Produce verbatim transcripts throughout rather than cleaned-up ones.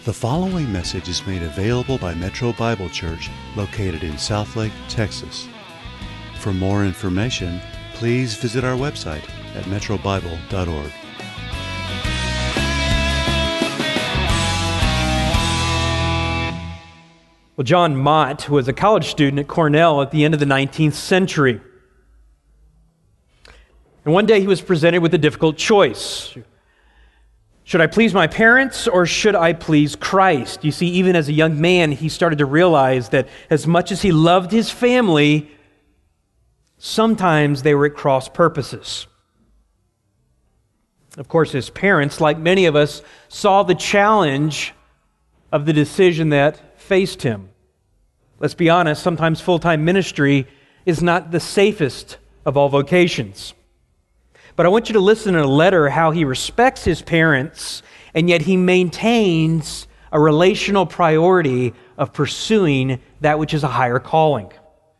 The following message is made available by Metro Bible Church, located in Southlake, Texas. For more information, please visit our website at metro bible dot org. Well, John Mott was a college student at Cornell at the end of the nineteenth century. And one day he was presented with a difficult choice. Should I please my parents or should I please Christ? You see, even as a young man, he started to realize that as much as he loved his family, sometimes they were at cross purposes. Of course, his parents, like many of us, saw the challenge of the decision that faced him. Let's be honest, sometimes full-time ministry is not the safest of all vocations. But I want you to listen in a letter how he respects his parents, and yet he maintains a relational priority of pursuing that which is a higher calling.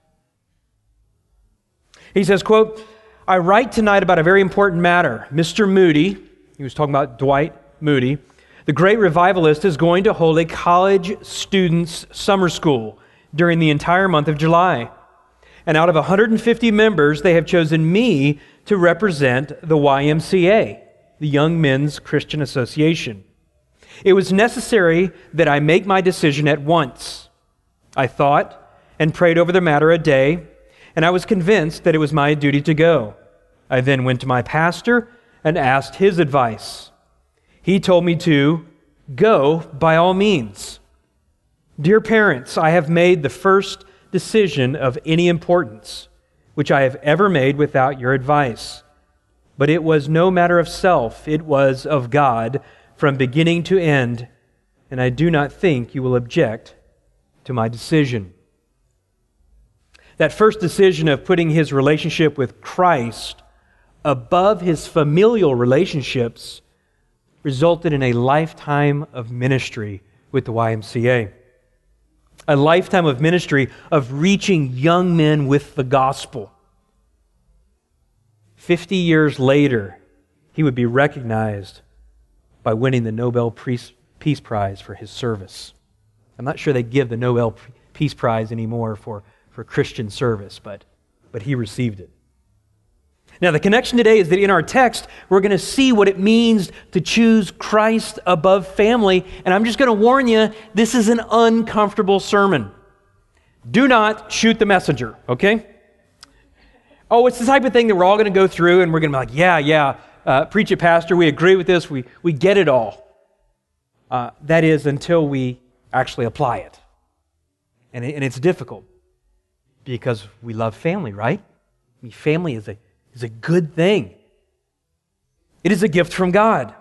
He says, quote, "I write tonight about a very important matter. Mister Moody," he was talking about Dwight Moody, "the great revivalist, is going to hold a college students' summer school during the entire month of July. And out of one hundred fifty members, they have chosen me to represent the Y M C A, the Young Men's Christian Association. It was necessary that I make my decision at once. I thought and prayed over the matter a day, and I was convinced that it was my duty to go. I then went to my pastor and asked his advice. He told me to go by all means. Dear parents, I have made the first decision of any importance, which I have ever made without your advice. But it was no matter of self, it was of God from beginning to end, and I do not think you will object to my decision." That first decision of putting his relationship with Christ above his familial relationships resulted in a lifetime of ministry with the Y M C A. A lifetime of ministry of reaching young men with the gospel. Fifty years later, he would be recognized by winning the Nobel Peace Prize for his service. I'm not sure they give the Nobel Peace Prize anymore for, for Christian service, but, but he received it. Now, the connection today is that in our text, we're going to see what it means to choose Christ above family. And I'm just going to warn you, this is an uncomfortable sermon. Do not shoot the messenger, okay? Oh, it's the type of thing that we're all going to go through and we're going to be like, yeah, yeah, uh, preach it, Pastor. We agree with this. We, we get it all. Uh, that is until we actually apply it. And, it. and it's difficult because we love family, right? I mean, family is a is a good thing. It is a gift from God.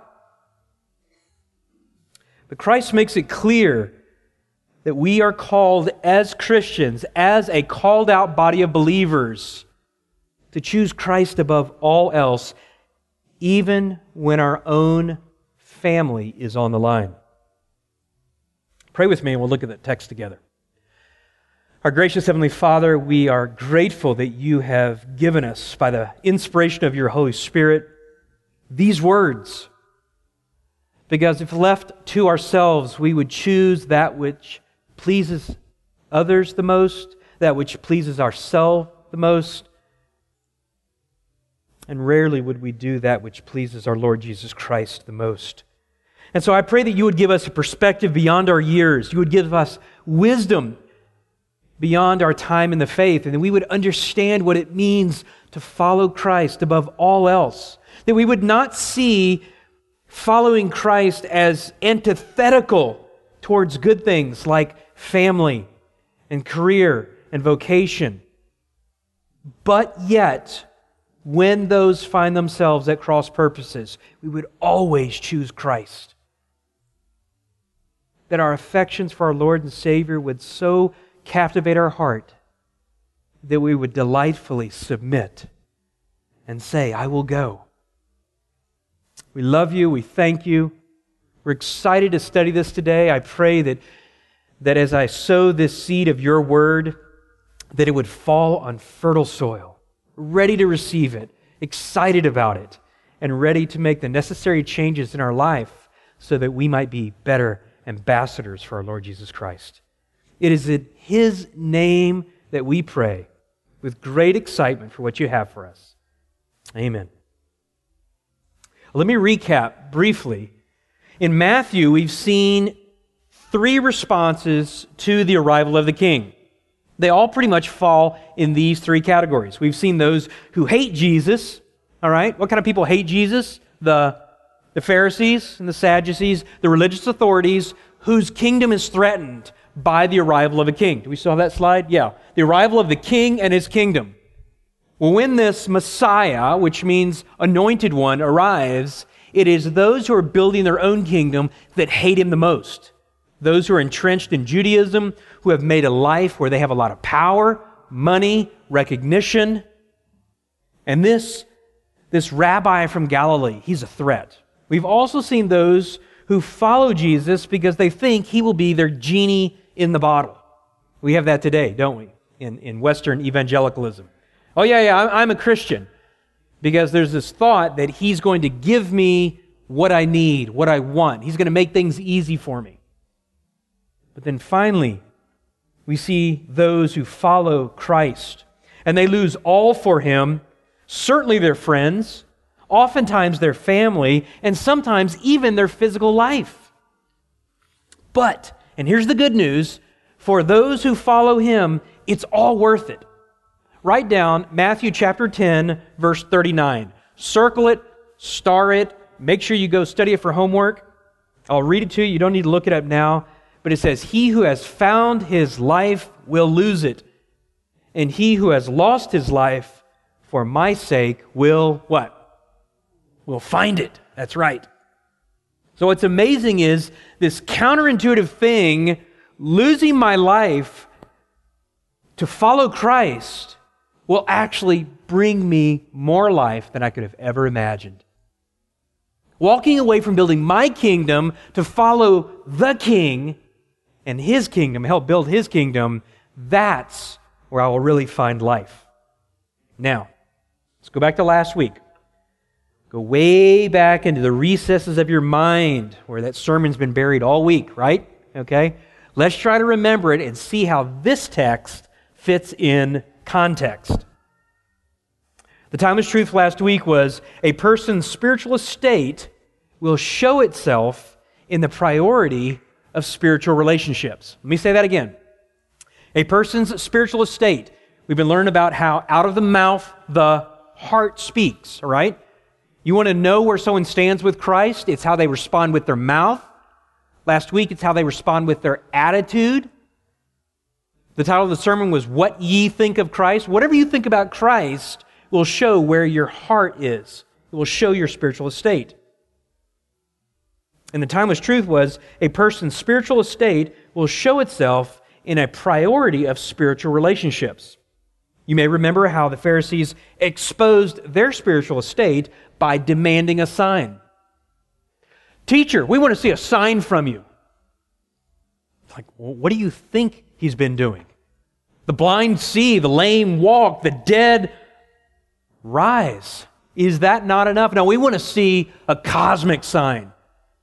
But Christ makes it clear that we are called as Christians, as a called out body of believers, to choose Christ above all else, even when our own family is on the line. Pray with me and we'll look at that text together. Our gracious Heavenly Father, we are grateful that you have given us, by the inspiration of your Holy Spirit, these words. Because if left to ourselves, we would choose that which pleases others the most, that which pleases ourselves the most, and rarely would we do that which pleases our Lord Jesus Christ the most. And so I pray that you would give us a perspective beyond our years. You would give us wisdom beyond our time in the faith, and that we would understand what it means to follow Christ above all else. That we would not see following Christ as antithetical towards good things like family and career and vocation. But yet, when those find themselves at cross purposes, we would always choose Christ. That our affections for our Lord and Savior would so captivate our heart that we would delightfully submit and say, I will go. We love you. We thank you. We're excited to study this today. I pray that, that as I sow this seed of your word, that it would fall on fertile soil, ready to receive it, excited about it, and ready to make the necessary changes in our life so that we might be better ambassadors for our Lord Jesus Christ. It is in His name that we pray with great excitement for what you have for us. Amen. Let me recap briefly. In Matthew, we've seen three responses to the arrival of the King. They all pretty much fall in these three categories. We've seen those who hate Jesus, all right? What kind of people hate Jesus? The, the Pharisees and the Sadducees, the religious authorities whose kingdom is threatened by the arrival of a king. Do we still have that slide? Yeah. The arrival of the king and his kingdom. Well, when this Messiah, which means anointed one, arrives, it is those who are building their own kingdom that hate him the most. Those who are entrenched in Judaism, who have made a life where they have a lot of power, money, recognition. And this, this rabbi from Galilee, he's a threat. We've also seen those who follow Jesus because they think he will be their genie in the bottle. We have that today, don't we, in, in Western evangelicalism. Oh, yeah, yeah, I'm a Christian because there's this thought that he's going to give me what I need, what I want. He's going to make things easy for me. But then finally, we see those who follow Christ, and they lose all for Him, certainly their friends, oftentimes their family, and sometimes even their physical life. But, and here's the good news, for those who follow Him, it's all worth it. Write down Matthew chapter ten, verse thirty-nine. Circle it, star it, make sure you go study it for homework. I'll read it to you. You don't need to look it up now. But it says, "He who has found his life will lose it, and he who has lost his life for my sake will," what? Will find it. That's right. So what's amazing is this counterintuitive thing, losing my life to follow Christ, will actually bring me more life than I could have ever imagined. Walking away from building my kingdom to follow the King and His kingdom, help build His kingdom, that's where I will really find life. Now, let's go back to last week. Go way back into the recesses of your mind where that sermon's been buried all week, right? Okay? Let's try to remember it and see how this text fits in context. The timeless truth last week was a person's spiritual estate will show itself in the priority of spiritual relationships. Let me say that again. A person's spiritual estate. We've been learning about how out of the mouth the heart speaks, all right? You want to know where someone stands with Christ? It's how they respond with their mouth. Last week, it's how they respond with their attitude. The title of the sermon was What Ye Think of Christ. Whatever you think about Christ will show where your heart is. It will show your spiritual estate. And the timeless truth was a person's spiritual estate will show itself in a priority of spiritual relationships. You may remember how the Pharisees exposed their spiritual estate by demanding a sign. Teacher, we want to see a sign from you. Like, well, what do you think he's been doing? The blind see, the lame walk, the dead rise. Is that not enough? No, we want to see a cosmic sign.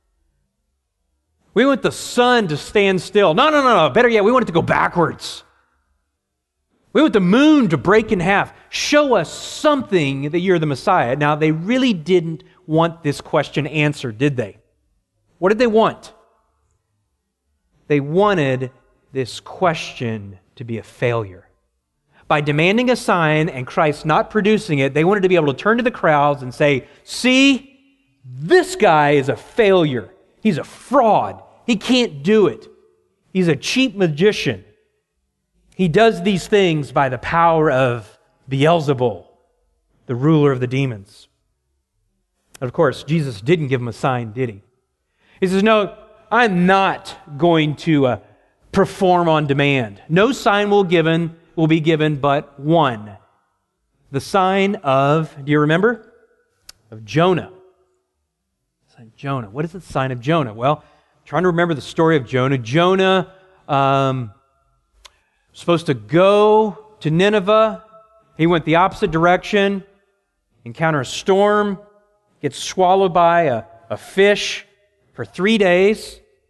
We want the sun to stand still. No, no, no, no. Better yet, we want it to go backwards. We want the moon to break in half. Show us something that you're the Messiah. Now, they really didn't want this question answered, did they? What did they want? They wanted this question to be a failure. By demanding a sign and Christ not producing it, they wanted to be able to turn to the crowds and say, see, this guy is a failure. He's a fraud. He can't do it. He's a cheap magician. He does these things by the power of Beelzebul, the ruler of the demons. Of course, Jesus didn't give him a sign, did he? He says, no, I'm not going to uh, perform on demand. No sign will given will be given but one. The sign of, do you remember? Of Jonah. Sign of Jonah. What is the sign of Jonah? Well, I'm trying to remember the story of Jonah. Jonah um, was supposed to go to Nineveh. He went the opposite direction, encounter a storm, gets swallowed by a, a fish for three days.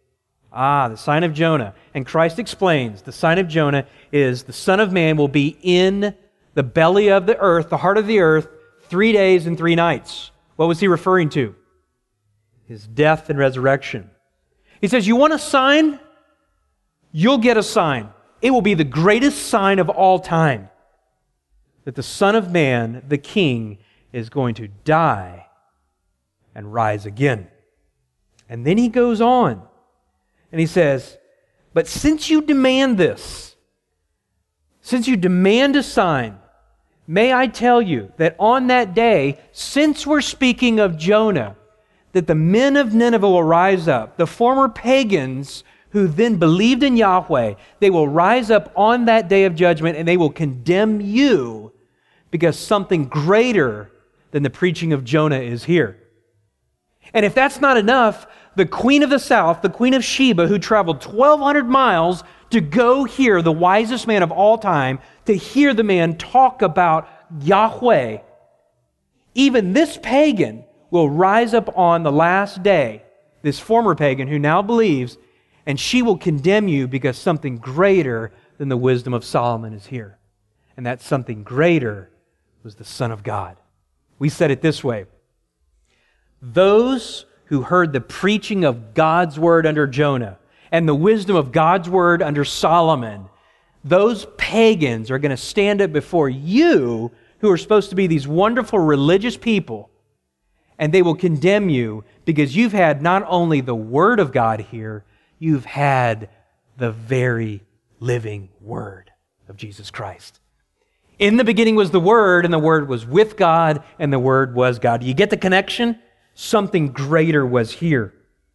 Ah, the sign of Jonah. And Christ explains the sign of Jonah is the Son of Man will be in the belly of the earth, the heart of the earth, three days and three nights. What was he referring to? His death and resurrection. He says, you want a sign? You'll get a sign. It will be the greatest sign of all time. That the Son of Man, the King, is going to die and rise again. And then he goes on and he says, but since you demand this, since you demand a sign, may I tell you that on that day, since we're speaking of Jonah, that the men of Nineveh will rise up, the former pagans who then believed in Yahweh, they will rise up on that day of judgment and they will condemn you because something greater than the preaching of Jonah is here. And if that's not enough, the queen of the south, the queen of Sheba, who traveled twelve hundred miles to go hear the wisest man of all time, to hear the man talk about Yahweh, even this pagan will rise up on the last day, this former pagan who now believes, and she will condemn you because something greater than the wisdom of Solomon is here. And that something greater was the Son of God. We said it this way. Those who heard the preaching of God's word under Jonah and the wisdom of God's word under Solomon, those pagans are going to stand up before you who are supposed to be these wonderful religious people, and they will condemn you because you've had not only the Word of God here, you've had the very living Word of Jesus Christ. In the beginning was the Word, and the Word was with God, and the Word was God. Do you get the connection? Something greater was here.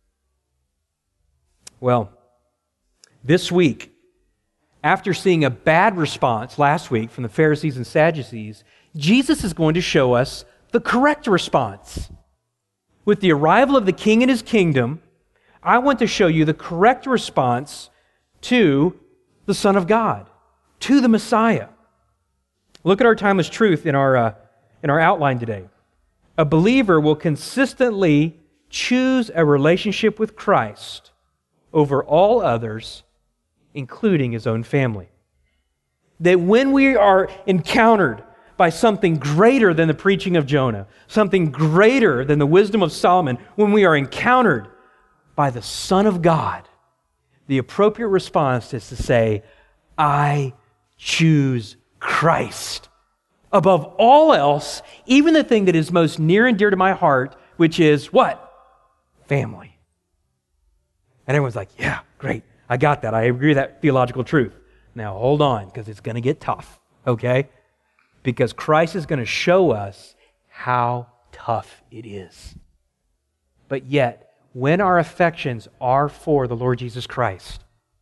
Well, this week, after seeing a bad response last week from the Pharisees and Sadducees, Jesus is going to show us the correct response. With the arrival of the King and His kingdom, I want to show you the correct response to the Son of God, to the Messiah. Look at our timeless truth in our, uh, in our outline today. A believer will consistently choose a relationship with Christ over all others, including his own family. That when we are encountered by something greater than the preaching of Jonah, something greater than the wisdom of Solomon, when we are encountered by the Son of God, the appropriate response is to say, I choose Christ above all else, even the thing that is most near and dear to my heart, which is what? Family. And everyone's like, yeah, great. I got that. I agree with that theological truth. Now hold on, because it's going to get tough, okay? Because Christ is going to show us how tough it is. But yet, when our affections are for the Lord Jesus Christ,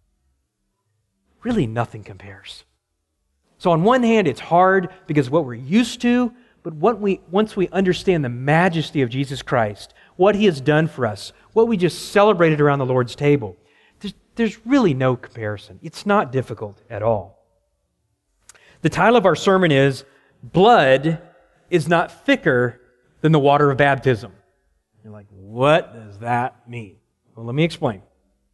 really nothing compares. So on one hand, it's hard because of what we're used to, but what we, once we understand the majesty of Jesus Christ, what He has done for us, what we just celebrated around the Lord's table, there's, there's really no comparison. It's not difficult at all. The title of our sermon is, Blood is not thicker than the water of baptism. You're like, what does that mean? Well, let me explain.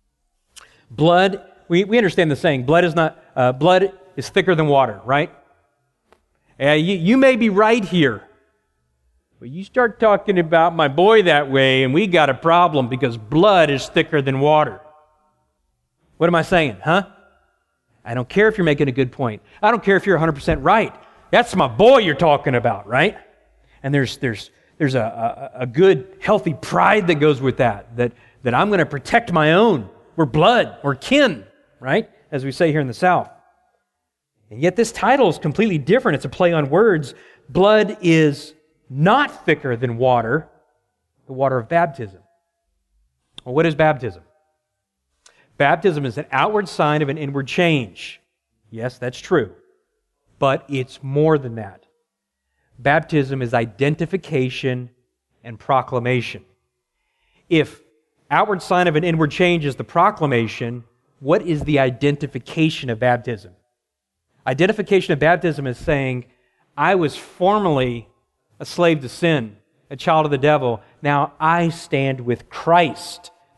Blood, we, we understand the saying, blood is not, uh, blood is thicker than water, right? Uh, you, you may be right here. But you start talking about my boy that way, and we got a problem because blood is thicker than water. What am I saying, huh? I don't care if you're making a good point. I don't care if you're one hundred percent right. That's my boy you're talking about, right? And there's there's there's a, a, a good, healthy pride that goes with that, that, that I'm going to protect my own. We're blood, we're kin, right? As we say here in the South. And yet this title is completely different. It's a play on words. Blood is not thicker than water, the water of baptism. Well, what is baptism? Baptism is an outward sign of an inward change. Yes, that's true. But it's more than that. Baptism is identification and proclamation. If outward sign of an inward change is the proclamation, what is the identification of baptism? Identification of baptism is saying, I was formerly a slave to sin, a child of the devil. Now I stand with Christ.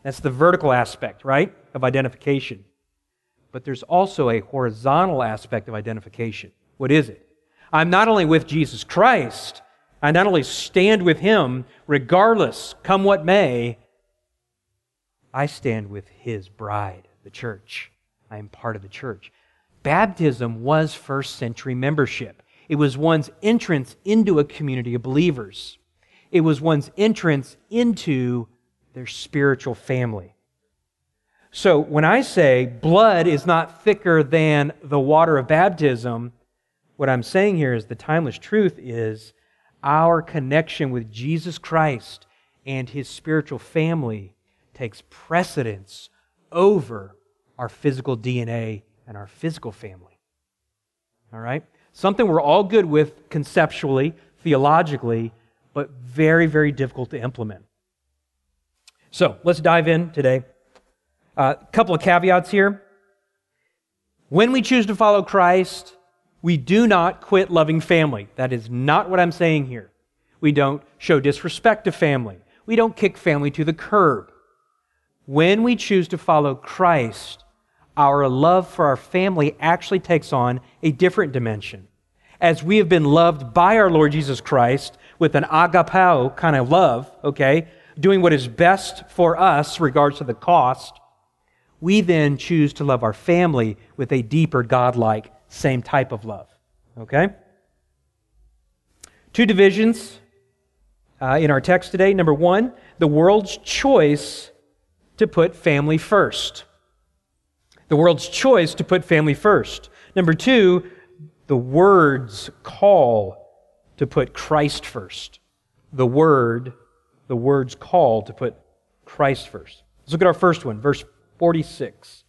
That's the vertical aspect, right, of identification. But there's also a horizontal aspect of identification. What is it? I'm not only with Jesus Christ, I not only stand with Him, regardless, come what may, I stand with His bride, the church. I am part of the church. Baptism was first century membership. It was one's entrance into a community of believers. It was one's entrance into their spiritual family. So when I say blood is not thicker than the water of baptism, what I'm saying here is the timeless truth is our connection with Jesus Christ and His spiritual family takes precedence over our physical D N A and our physical family. All right? Something we're all good with conceptually, theologically, but very, very difficult to implement. So, let's dive in today. A uh, couple of caveats here. When we choose to follow Christ, we do not quit loving family. That is not what I'm saying here. We don't show disrespect to family. We don't kick family to the curb. When we choose to follow Christ, our love for our family actually takes on a different dimension. As we have been loved by our Lord Jesus Christ with an agapao kind of love, okay, doing what is best for us regards to the cost, we then choose to love our family with a deeper, God-like, same type of love. Okay? Two divisions uh, in our text today. Number one, the world's choice to put family first. The world's choice to put family first. Number two, the Word's call to put Christ first. The Word, the Word's call to put Christ first. Let's look at our first one, verse forty-six.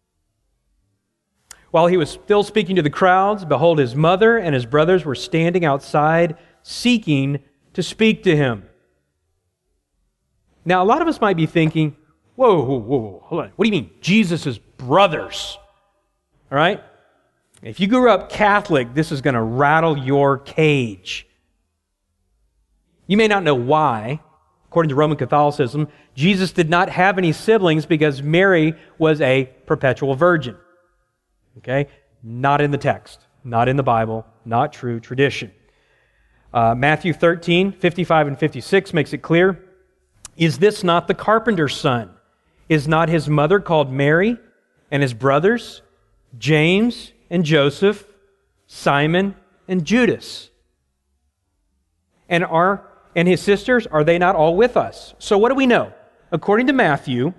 While he was still speaking to the crowds, behold, his mother and his brothers were standing outside, seeking to speak to him. Now, a lot of us might be thinking, whoa, whoa, whoa, hold on. What do you mean, Jesus' brothers? All right? If you grew up Catholic, this is going to rattle your cage. You may not know why. According to Roman Catholicism, Jesus did not have any siblings because Mary was a perpetual virgin. Okay? Not in the text, not in the Bible, not true tradition. Uh, Matthew thirteen, fifty-five and fifty-six makes it clear. Is this not the carpenter's son? Is not his mother called Mary, and his brothers, James and Joseph, Simon and Judas? And are and his sisters, are they not all with us? So what do we know? According to Matthew,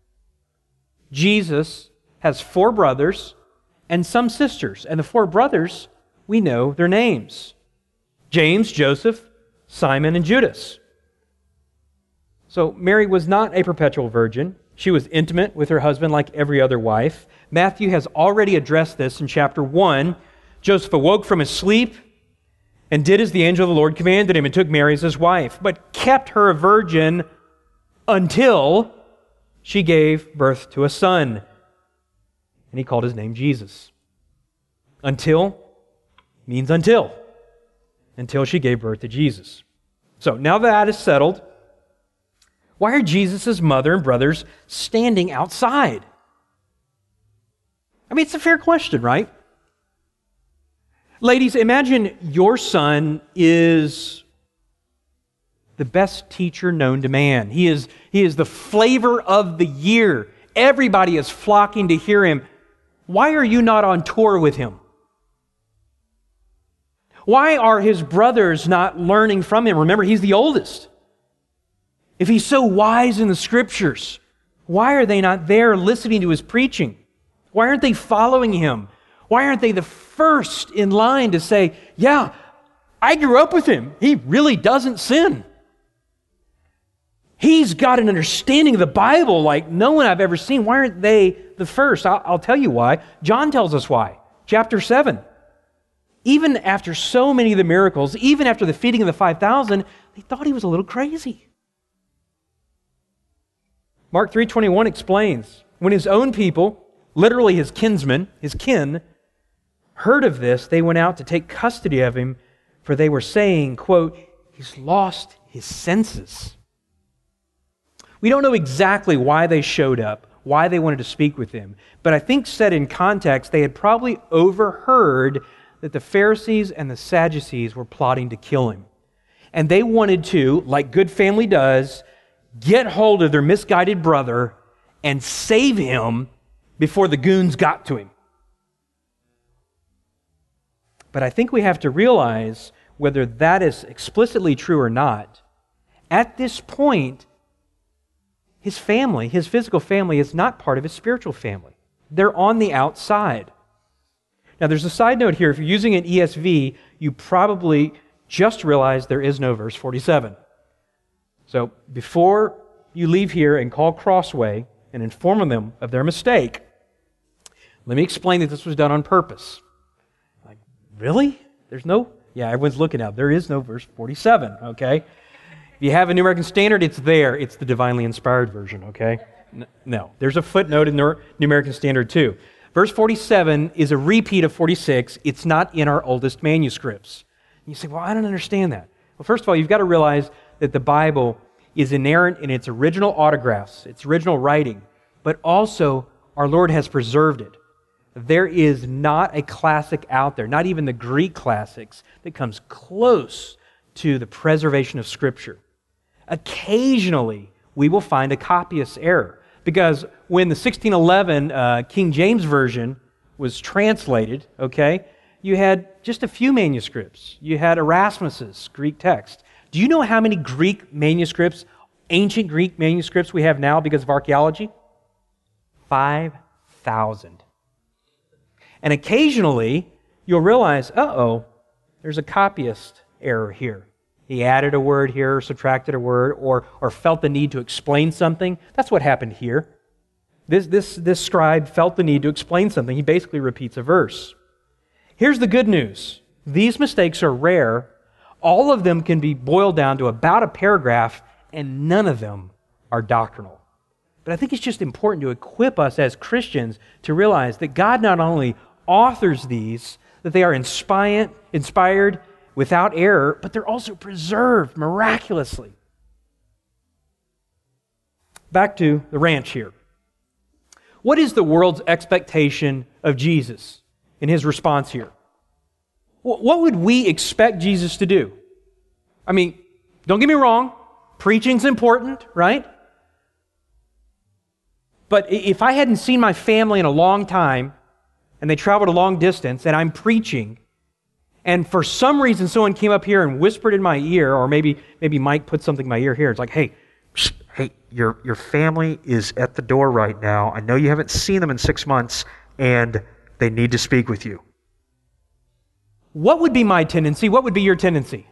Jesus has four brothers and some sisters. And the four brothers, we know their names. James, Joseph, Simon, and Judas. So Mary was not a perpetual virgin. She was intimate with her husband like every other wife. Matthew has already addressed this in chapter one. Joseph awoke from his sleep and did as the angel of the Lord commanded him and took Mary as his wife, but kept her a virgin until she gave birth to a son. And he called his name Jesus. Until means until. Until she gave birth to Jesus. So now that is settled, why are Jesus' mother and brothers standing outside? I mean, it's a fair question, right? Ladies, imagine your son is the best teacher known to man. He is, he is the flavor of the year. Everybody is flocking to hear him. Why are you not on tour with him? Why are his brothers not learning from him? Remember, he's the oldest. If he's so wise in the Scriptures, why are they not there listening to his preaching? Why aren't they following him? Why aren't they the first in line to say, yeah, I grew up with him. He really doesn't sin. He's got an understanding of the Bible like no one I've ever seen. Why aren't they the first? I'll, I'll tell you why. John tells us why. Chapter seven. Even after so many of the miracles, even after the feeding of the five thousand, they thought he was a little crazy. Mark three twenty-one explains, when his own people, literally his kinsmen, his kin, heard of this, they went out to take custody of him, for they were saying, quote, he's lost his senses. We don't know exactly why they showed up, why they wanted to speak with him, but I think said in context, they had probably overheard that the Pharisees and the Sadducees were plotting to kill him. And they wanted to, like good family does, get hold of their misguided brother and save him before the goons got to him. But I think we have to realize, whether that is explicitly true or not, at this point, his family, his physical family, is not part of his spiritual family. They're on the outside. Now, there's a side note here. If you're using an E S V, you probably just realized there is no verse forty-seven. So before you leave here and call Crossway and inform them of their mistake, let me explain that this was done on purpose. Like, really? There's no? Yeah, everyone's looking out. There is no verse forty-seven, okay? If you have a New American Standard, it's there. It's the divinely inspired version, okay? No. There's a footnote in the New American Standard too. Verse forty-seven is a repeat of forty-six. It's not in our oldest manuscripts. And you say, well, I don't understand that. Well, first of all, you've got to realize that the Bible is inerrant in its original autographs, its original writing, but also our Lord has preserved it. There is not a classic out there, not even the Greek classics, that comes close to the preservation of Scripture. Occasionally, we will find a copyist error. Because when the sixteen eleven uh, King James Version was translated, okay, you had just a few manuscripts. You had Erasmus's Greek text. Do you know how many Greek manuscripts, ancient Greek manuscripts we have now because of archaeology? five thousand. And occasionally, you'll realize, uh-oh, there's a copyist error here. He added a word here, or subtracted a word, or, or felt the need to explain something. That's what happened here. This, this, this scribe felt the need to explain something. He basically repeats a verse. Here's the good news. These mistakes are rare. All of them can be boiled down to about a paragraph, and none of them are doctrinal. But I think it's just important to equip us as Christians to realize that God not only authors these, that they are inspired, inspired without error, but they're also preserved miraculously. Back to the ranch here. What is the world's expectation of Jesus in his response here? What would we expect Jesus to do? I mean, don't get me wrong, preaching's important, right? But if I hadn't seen my family in a long time, and they traveled a long distance, and I'm preaching, and for some reason someone came up here and whispered in my ear, or maybe maybe Mike put something in my ear here. It's like, hey, psst, hey, your your family is at the door right now. I know you haven't seen them in six months, and they need to speak with you. What would be my tendency? What would be your tendency?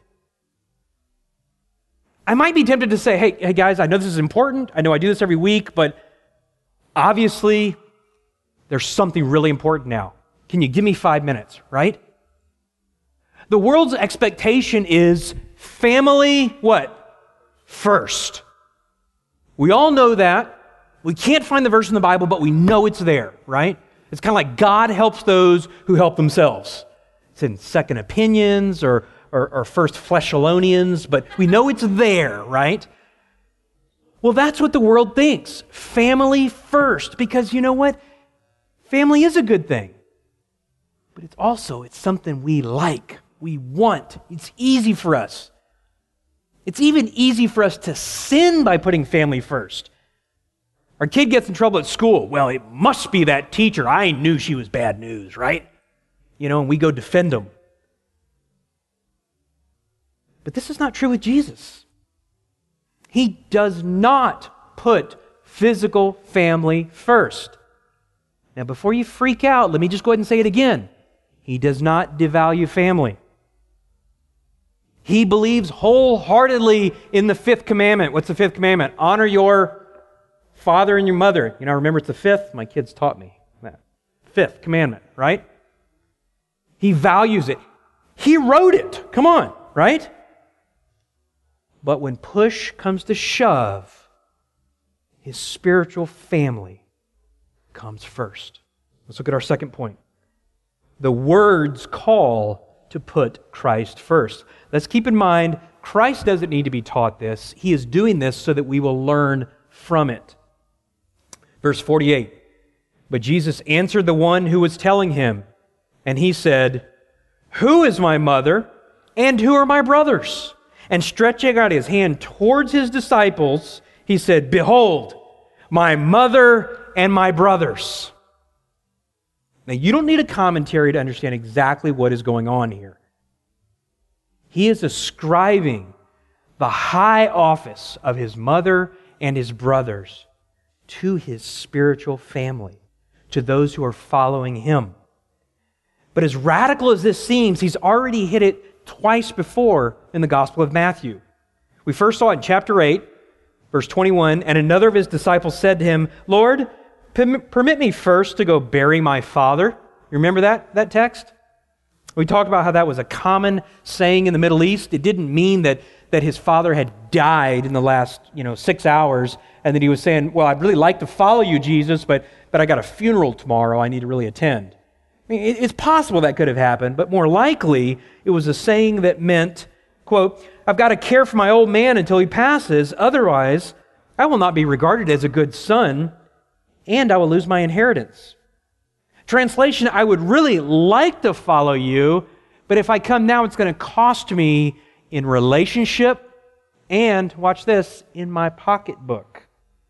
I might be tempted to say, hey, hey guys, I know this is important. I know I do this every week, but obviously there's something really important now. Can you give me five minutes, right? The world's expectation is family, what? First. We all know that. We can't find the verse in the Bible, but we know it's there, right? It's kind of like God helps those who help themselves. It's in Second Opinions or, or, or First Thessalonians, but we know it's there, right? Well, that's what the world thinks. Family first, because you know what? Family is a good thing. But it's also, it's something we like. We want. It's easy for us. It's even easy for us to sin by putting family first. Our kid gets in trouble at school. Well, it must be that teacher. I knew she was bad news, right? You know, and we go defend them. But this is not true with Jesus. He does not put physical family first. Now, before you freak out, let me just go ahead and say it again. He does not devalue family. He believes wholeheartedly in the fifth commandment. What's the fifth commandment? Honor your father and your mother. You know, remember it's the fifth? My kids taught me that. Fifth commandment, right? He values it. He wrote it. Come on, right? But when push comes to shove, his spiritual family comes first. Let's look at our second point. The words call to put Christ first. Let's keep in mind, Christ doesn't need to be taught this. He is doing this so that we will learn from it. Verse forty-eight, but Jesus answered the one who was telling him, and he said, who is my mother, and who are my brothers? And stretching out his hand towards his disciples, he said, behold, my mother and my brothers. Now, you don't need a commentary to understand exactly what is going on here. He is ascribing the high office of his mother and his brothers to his spiritual family, to those who are following him. But as radical as this seems, he's already hit it twice before in the Gospel of Matthew. We first saw it in chapter eight, verse twenty-one, and another of his disciples said to him, Lord, permit me first to go bury my father. You remember that, that text? We talked about how that was a common saying in the Middle East. It didn't mean that, that his father had died in the last, you know, six hours and that he was saying, well, I'd really like to follow you, Jesus, but, but I got a funeral tomorrow I need to really attend. I mean, it, it's possible that could have happened, but more likely it was a saying that meant, quote, I've got to care for my old man until he passes, otherwise I will not be regarded as a good son, and I will lose my inheritance. Translation, I would really like to follow you, but if I come now, it's going to cost me in relationship and, watch this, in my pocketbook.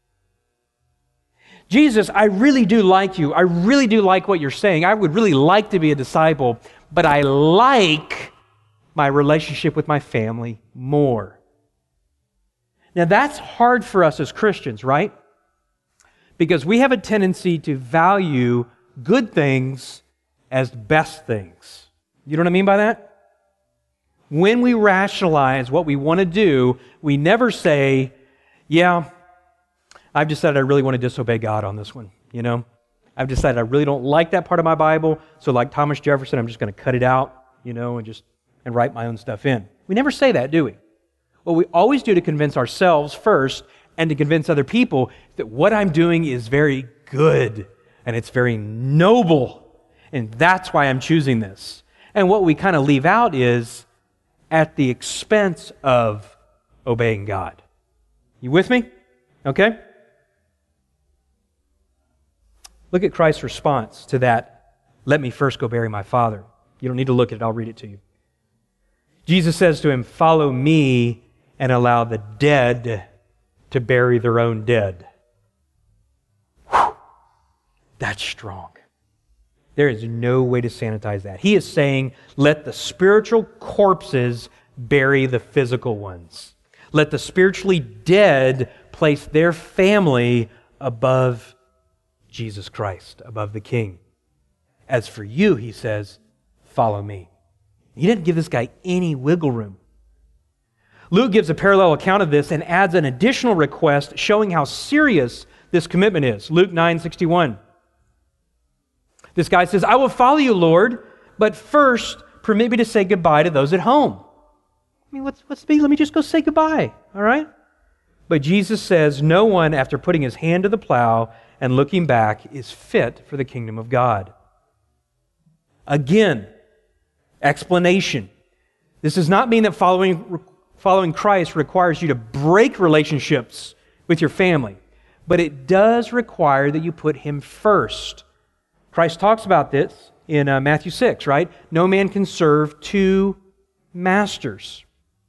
Jesus, I really do like you. I really do like what you're saying. I would really like to be a disciple, but I like my relationship with my family more. Now, that's hard for us as Christians, right? Because we have a tendency to value good things as best things. You know what I mean by that? When we rationalize what we want to do, we never say, yeah, I've decided I really want to disobey God on this one, you know? I've decided I really don't like that part of my Bible, so like Thomas Jefferson, I'm just going to cut it out, you know, and just and write my own stuff in. We never say that, do we? What we always do to convince ourselves first and to convince other people that what I'm doing is very good and it's very noble, and that's why I'm choosing this. And what we kind of leave out is at the expense of obeying God. You with me? Okay? Look at Christ's response to that, let me first go bury my father. You don't need to look at it, I'll read it to you. Jesus says to him, follow me and allow the dead to bury their own dead. Whew. That's strong. There is no way to sanitize that. He is saying, let the spiritual corpses bury the physical ones. Let the spiritually dead place their family above Jesus Christ, above the King. As for you, he says, follow me. He didn't give this guy any wiggle room. Luke gives a parallel account of this and adds an additional request showing how serious this commitment is. Luke nine sixty-one. This guy says, I will follow you, Lord, but first permit me to say goodbye to those at home. I mean, what's, what's the big? Let me just go say goodbye, all right? But Jesus says, no one, after putting his hand to the plow and looking back, is fit for the kingdom of God. Again, explanation. This does not mean that following, following Christ requires you to break relationships with your family, but it does require that you put Him first. Christ talks about this in uh, Matthew six, right? No man can serve two masters.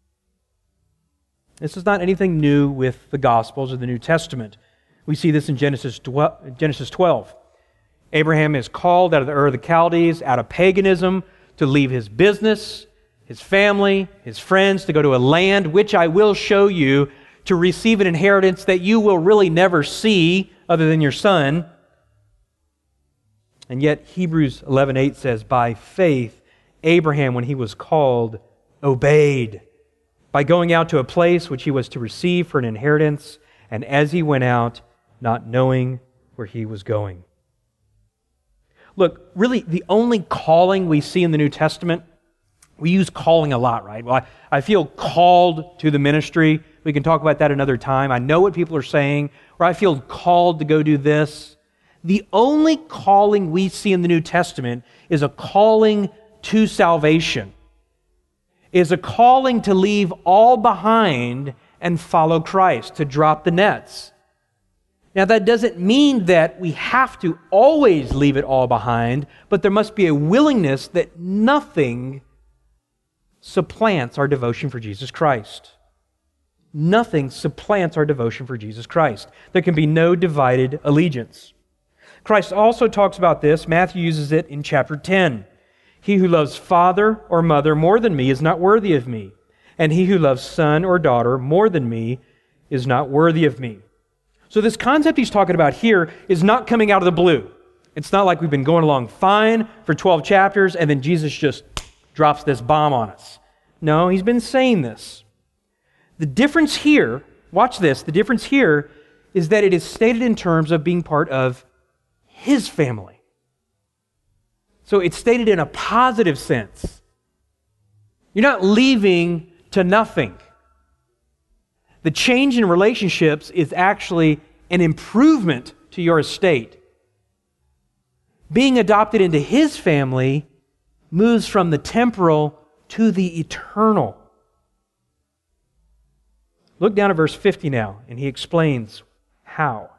This is not anything new with the Gospels or the New Testament. We see this in Genesis twelve. Abraham is called out of the Ur of the Chaldees, out of paganism, to leave his business, his family, his friends, to go to a land which I will show you, to receive an inheritance that you will really never see other than your son. And yet Hebrews eleven eight says, by faith, Abraham, when he was called, obeyed, by going out to a place which he was to receive for an inheritance, and as he went out, not knowing where he was going. Look, really, the only calling we see in the New Testament, we use calling a lot, right? Well, I, I feel called to the ministry. We can talk about that another time. I know what people are saying, or I feel called to go do this. The only calling we see in the New Testament is a calling to salvation, is a calling to leave all behind and follow Christ, to drop the nets. Now, that doesn't mean that we have to always leave it all behind, but there must be a willingness that nothing supplants our devotion for Jesus Christ. Nothing supplants our devotion for Jesus Christ. There can be no divided allegiance. Christ also talks about this. Matthew uses it in chapter ten. He who loves father or mother more than me is not worthy of me, and he who loves son or daughter more than me is not worthy of me. So this concept he's talking about here is not coming out of the blue. It's not like we've been going along fine for twelve chapters and then Jesus just drops this bomb on us. No, he's been saying this. The difference here, watch this, the difference here is that it is stated in terms of being part of His family. So it's stated in a positive sense. You're not leaving to nothing. The change in relationships is actually an improvement to your estate. Being adopted into His family moves from the temporal to the eternal. Look down at verse fifty now, and he explains how.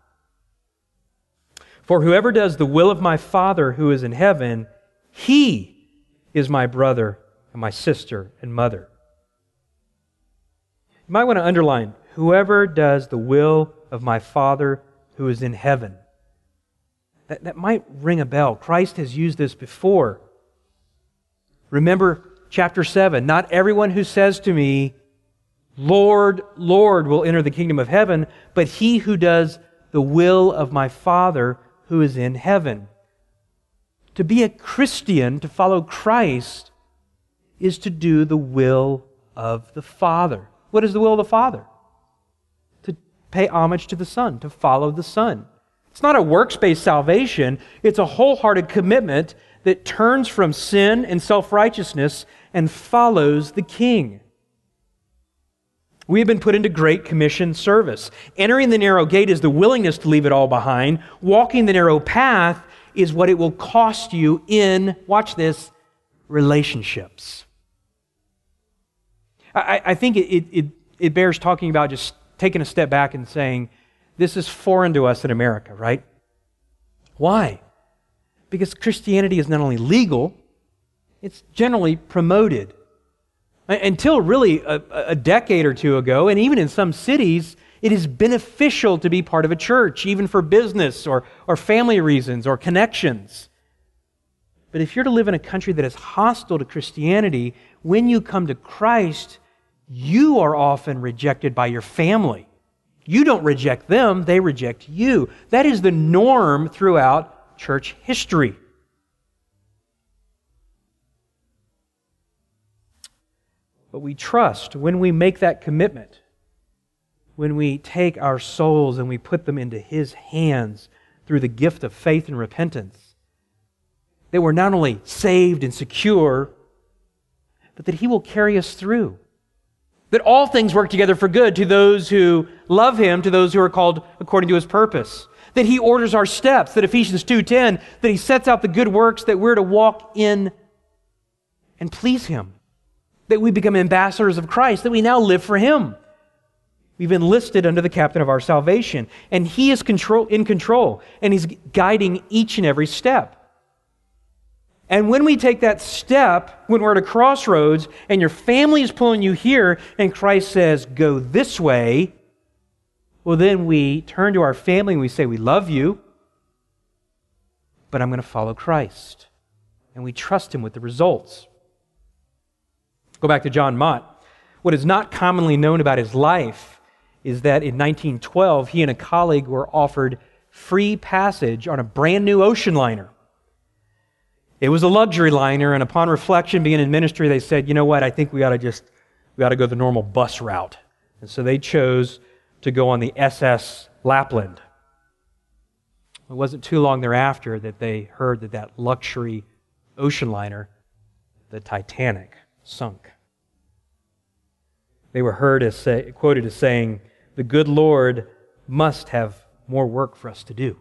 For whoever does the will of my Father who is in heaven, he is my brother and my sister and mother. You might want to underline, whoever does the will of my Father who is in heaven. That, that might ring a bell. Christ has used this before. Remember chapter seven, not everyone who says to me, Lord, Lord, will enter the kingdom of heaven, but he who does the will of my Father who is in heaven. To be a Christian, to follow Christ, is to do the will of the Father. What is the will of the Father? To pay homage to the Son, to follow the Son. It's not a works-based salvation. It's a wholehearted commitment that turns from sin and self-righteousness and follows the King. We have been put into Great Commission service. Entering the narrow gate is the willingness to leave it all behind. Walking the narrow path is what it will cost you in, watch this, relationships. I, I think it, it, it bears talking about just taking a step back and saying, this is foreign to us in America, right? Why? Because Christianity is not only legal, it's generally promoted. Until really a, a decade or two ago, and even in some cities, it is beneficial to be part of a church, even for business or, or family reasons or connections. But if you're to live in a country that is hostile to Christianity, when you come to Christ, you are often rejected by your family. You don't reject them, they reject you. That is the norm throughout church history. But we trust when we make that commitment, when we take our souls and we put them into His hands through the gift of faith and repentance, that we're not only saved and secure, but that He will carry us through. That all things work together for good to those who love Him, to those who are called according to His purpose. That He orders our steps, that Ephesians two ten, that He sets out the good works that we're to walk in and please Him. That we become ambassadors of Christ, that we now live for Him. We've enlisted under the captain of our salvation, and He is control, in control, and He's guiding each and every step. And when we take that step, when we're at a crossroads, and your family is pulling you here, and Christ says, go this way, well then we turn to our family and we say, we love you, but I'm going to follow Christ. And we trust Him with the results. Go back to John Mott. What is not commonly known about his life is that in nineteen twelve, he and a colleague were offered free passage on a brand new ocean liner. It was a luxury liner, and upon reflection, being in ministry, they said, you know what, I think we ought to just, we ought to go the normal bus route. And so they chose to go on the S S Lapland. It wasn't too long thereafter that they heard that that luxury ocean liner, the Titanic, sunk. They were heard as say, quoted as saying, the good Lord must have more work for us to do.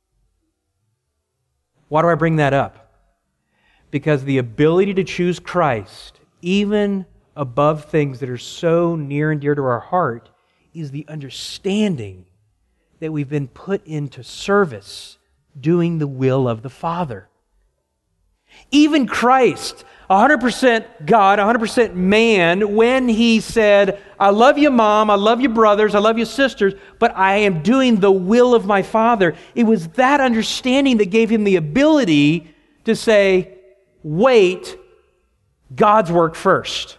Why do I bring that up? Because the ability to choose Christ, even above things that are so near and dear to our heart, is the understanding that we've been put into service, doing the will of the Father. Even Christ, one hundred percent God, one hundred percent man, when He said, I love you, Mom, I love you, brothers, I love you, sisters, but I am doing the will of my Father. It was that understanding that gave Him the ability to say, wait, God's work first.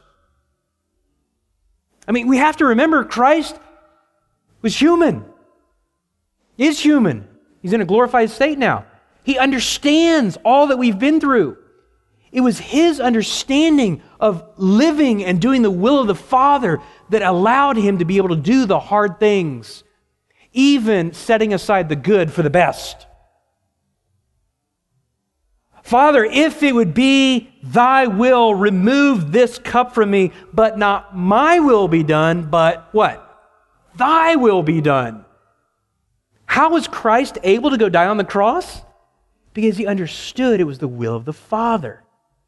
I mean, we have to remember Christ was human. He is human. He's in a glorified state now. He understands all that we've been through. It was His understanding of living and doing the will of the Father that allowed Him to be able to do the hard things, even setting aside the good for the best. Father, if it would be Thy will, remove this cup from me, but not my will be done, but what? Thy will be done. How was Christ able to go die on the cross? Because He understood it was the will of the Father.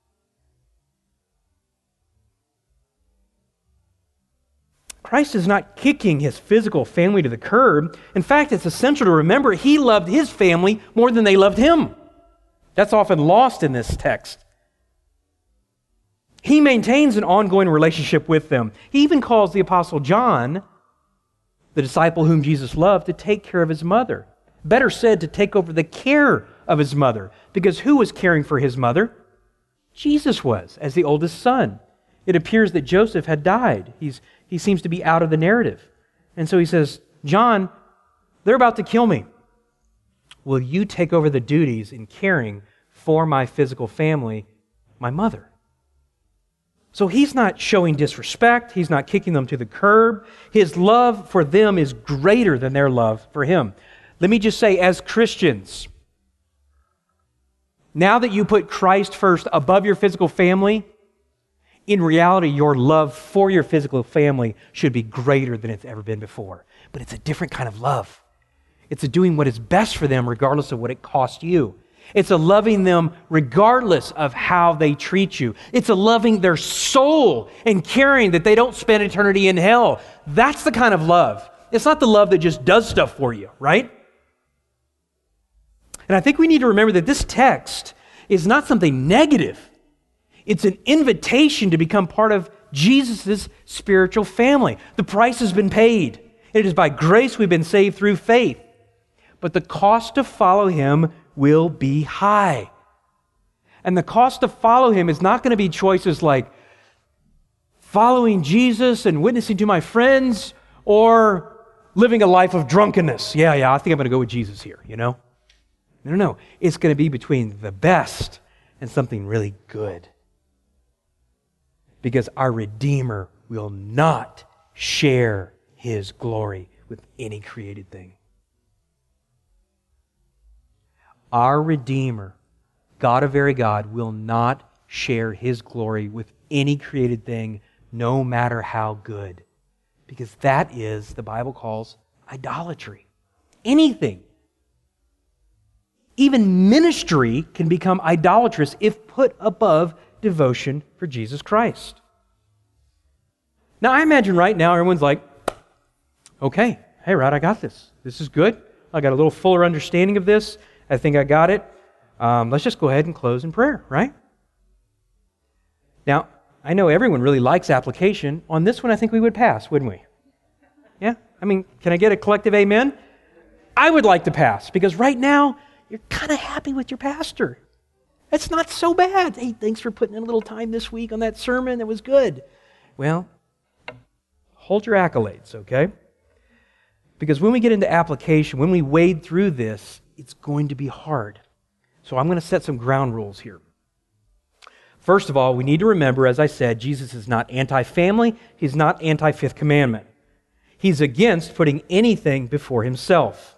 Christ is not kicking His physical family to the curb. In fact, it's essential to remember He loved His family more than they loved Him. That's often lost in this text. He maintains an ongoing relationship with them. He even calls the Apostle John, the disciple whom Jesus loved, to take care of his mother. Better said, to take over the care of his mother. Because who was caring for his mother? Jesus was, as the oldest son. It appears that Joseph had died. He's, he seems to be out of the narrative. And so he says, John, they're about to kill me. Will you take over the duties in caring for my physical family, my mother? So he's not showing disrespect. He's not kicking them to the curb. His love for them is greater than their love for Him. Let me just say, as Christians, now that you put Christ first above your physical family, in reality, your love for your physical family should be greater than it's ever been before. But it's a different kind of love. It's a doing what is best for them regardless of what it costs you. It's a loving them regardless of how they treat you. It's a loving their soul and caring that they don't spend eternity in hell. That's the kind of love. It's not the love that just does stuff for you, right? And I think we need to remember that this text is not something negative. It's an invitation to become part of Jesus' spiritual family. The price has been paid. It is by grace we've been saved through faith. But the cost to follow Him will be high. And the cost to follow Him is not going to be choices like following Jesus and witnessing to my friends or living a life of drunkenness. Yeah, yeah, I think I'm going to go with Jesus here, you know? No, no, no. It's going to be between the best and something really good. Because our Redeemer will not share His glory with any created thing. Our Redeemer, God of very God, will not share His glory with any created thing, no matter how good. Because that is, the Bible calls, idolatry. Anything. Even ministry can become idolatrous if put above devotion for Jesus Christ. Now, I imagine right now everyone's like, okay, hey, Rod, I got this. This is good. I got a little fuller understanding of this. I think I got it. Um, let's just go ahead and close in prayer, right? Now, I know everyone really likes application. On this one, I think we would pass, wouldn't we? Yeah? I mean, can I get a collective amen? I would like to pass, because right now, you're kind of happy with your pastor. That's not so bad. Hey, thanks for putting in a little time this week on that sermon. It was good. Well, hold your accolades, okay? Because when we get into application, when we wade through this, it's going to be hard. So I'm going to set some ground rules here. First of all, we need to remember, as I said, Jesus is not anti-family. He's not anti-fifth commandment. He's against putting anything before Himself.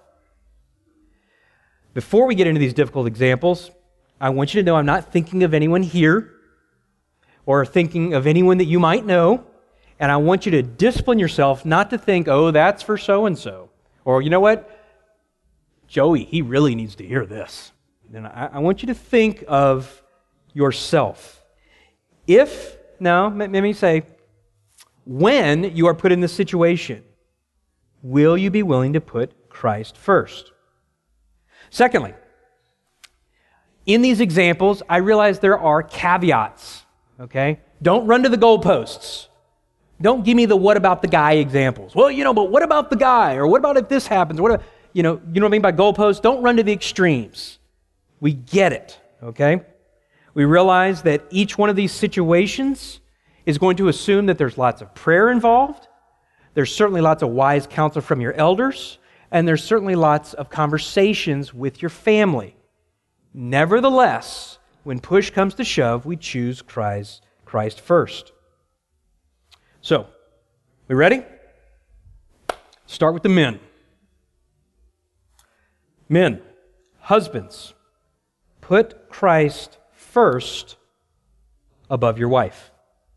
Before we get into these difficult examples, I want you to know I'm not thinking of anyone here or thinking of anyone that you might know, and I want you to discipline yourself not to think, oh, that's for so-and-so. Or, you know what? Joey, he really needs to hear this. And I, I want you to think of yourself. If, now, let me say, when you are put in this situation, will you be willing to put Christ first. Secondly, in these examples, I realize there are caveats, okay? Don't run to the goalposts. Don't give me the what about the guy examples. Well, you know, but what about the guy? Or what about if this happens? What, you know, you know what I mean by goalposts? Don't run to the extremes. We get it, okay? We realize that each one of these situations is going to assume that there's lots of prayer involved. There's certainly lots of wise counsel from your elders. And there's certainly lots of conversations with your family. Nevertheless, when push comes to shove, we choose Christ, Christ first. So, we ready? Start with the men. Men, husbands, put Christ first above your wife.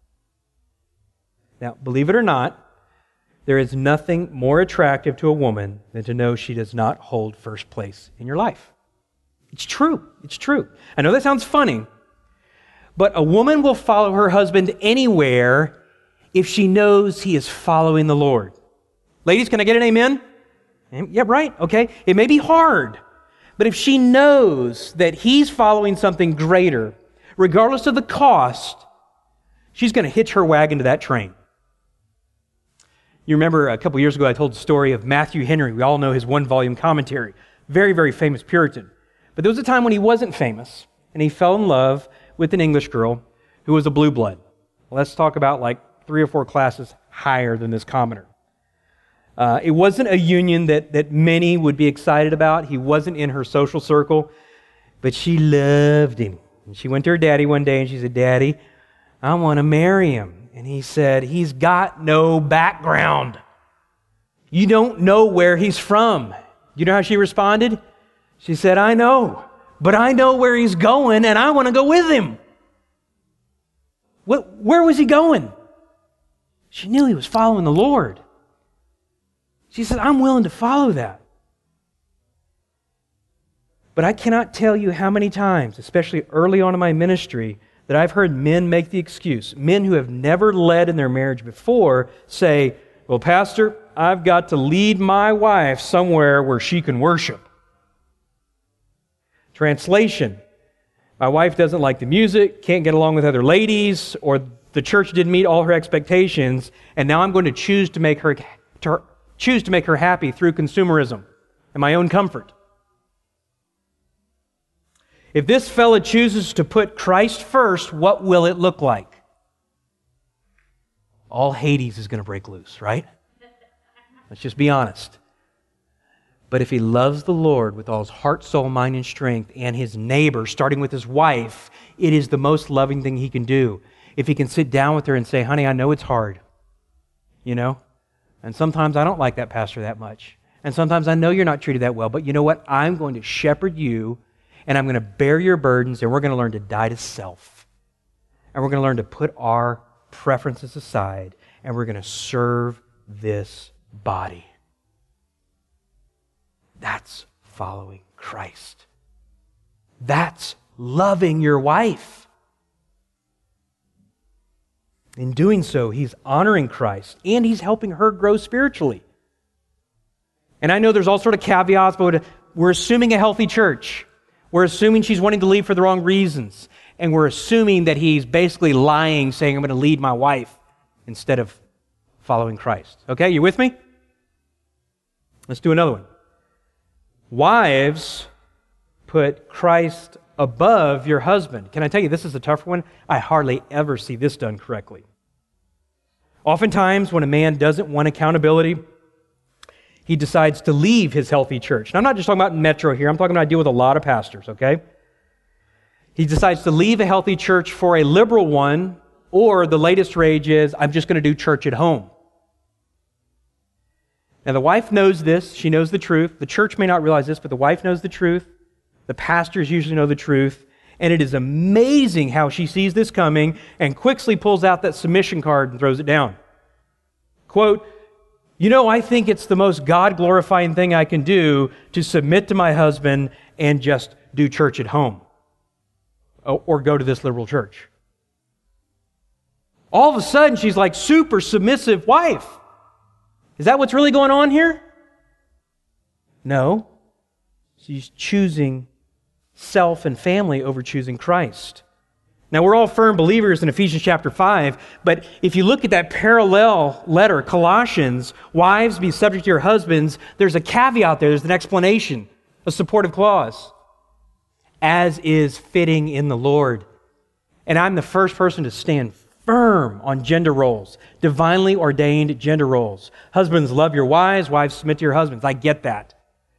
Now, believe it or not, there is nothing more attractive to a woman than to know she does not hold first place in your life. It's true. It's true. I know that sounds funny, but a woman will follow her husband anywhere if she knows he is following the Lord. Ladies, can I get an amen? Yeah, right. Okay. It may be hard, but if she knows that he's following something greater, regardless of the cost, she's going to hitch her wagon to that train. You remember a couple years ago I told the story of Matthew Henry. We all know his one-volume commentary. Very, very famous Puritan. But there was a time when he wasn't famous, and he fell in love with an English girl who was a blue blood. Let's talk about like three or four classes higher than this commoner. Uh, it wasn't a union that, that many would be excited about. He wasn't in her social circle, but she loved him. And she went to her daddy one day and she said, "Daddy, I want to marry him." And he said, "He's got no background. You don't know where he's from." You know how she responded? She said, "I know, but I know where he's going and I want to go with him." What, where was he going? She knew he was following the Lord. She said, "I'm willing to follow that." But I cannot tell you how many times, especially early on in my ministry, that I've heard men make the excuse, men who have never led in their marriage before, say, "Well, Pastor, I've got to lead my wife somewhere where she can worship." Translation, my wife doesn't like the music, can't get along with other ladies, or the church didn't meet all her expectations, and now I'm going to choose to make her, to choose to make her happy through consumerism and my own comfort. If this fella chooses to put Christ first, what will it look like? All Hades is going to break loose, right? Let's just be honest. But if he loves the Lord with all his heart, soul, mind, and strength, and his neighbor, starting with his wife, it is the most loving thing he can do. If he can sit down with her and say, "Honey, I know it's hard, you know, and sometimes I don't like that pastor that much, and sometimes I know you're not treated that well, but you know what? I'm going to shepherd you, and I'm going to bear your burdens, and we're going to learn to die to self. And we're going to learn to put our preferences aside, and we're going to serve this body." That's following Christ. That's loving your wife. In doing so, he's honoring Christ, and he's helping her grow spiritually. And I know there's all sort of caveats, but we're assuming a healthy church. We're assuming she's wanting to leave for the wrong reasons. And we're assuming that he's basically lying, saying, "I'm going to lead my wife," instead of following Christ. Okay, you with me? Let's do another one. Wives, put Christ above your husband. Can I tell you, this is a tough one? I hardly ever see this done correctly. Oftentimes, when a man doesn't want accountability, he decides to leave his healthy church. And I'm not just talking about Metro here. I'm talking about I deal with a lot of pastors, okay? He decides to leave a healthy church for a liberal one, or the latest rage is, "I'm just going to do church at home." Now, the wife knows this. She knows the truth. The church may not realize this, but the wife knows the truth. The pastors usually know the truth. And it is amazing how she sees this coming and quickly pulls out that submission card and throws it down. Quote, "You know, I think it's the most God-glorifying thing I can do to submit to my husband and just do church at home or go to this liberal church." All of a sudden, she's like super submissive wife. Is that what's really going on here? No. She's choosing self and family over choosing Christ. Now, we're all firm believers in Ephesians chapter five, but if you look at that parallel letter, Colossians, wives, be subject to your husbands, there's a caveat there, there's an explanation, a supportive clause, as is fitting in the Lord. And I'm the first person to stand firm on gender roles, divinely ordained gender roles. Husbands, love your wives, wives, submit to your husbands. I get that.